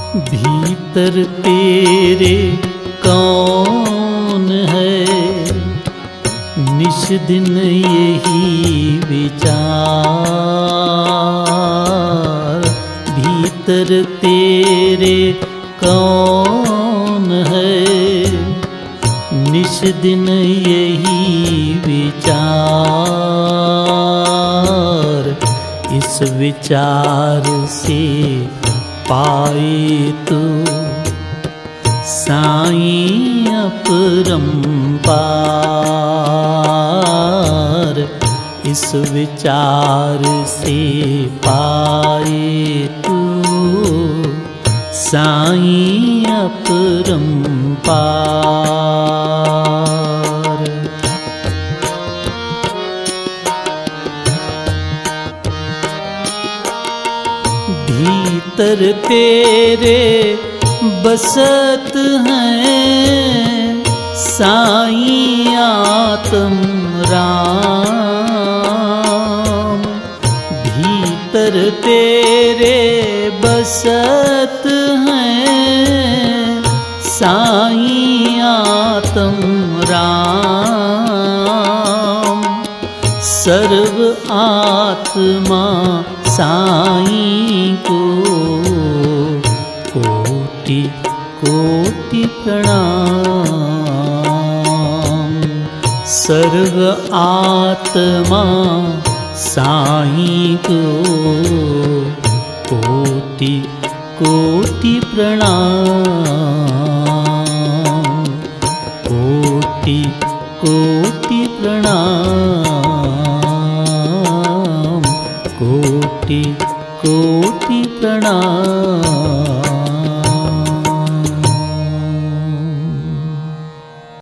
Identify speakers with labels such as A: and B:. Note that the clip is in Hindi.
A: भीतर तेरे कौन है, निश दिन यही विचार। भीतर तेरे कौन है, निश दिन यही विचार। इस विचार से पाए तो साईं अपरंपार। इस विचार से पाए तो साईं अपरंपार। भीतर तेरे बसत हैं साईं आत्म राम। भीतर तेरे बसत हैं साईं आत्म राम। सर्व आत्मा साईं को कोटि कोटि प्रणाम। सर्व आत्मा साईं को कोटि कोटि प्रणाम। कोटि कोटि प्रणाम। कोटि कोटि प्रणाम।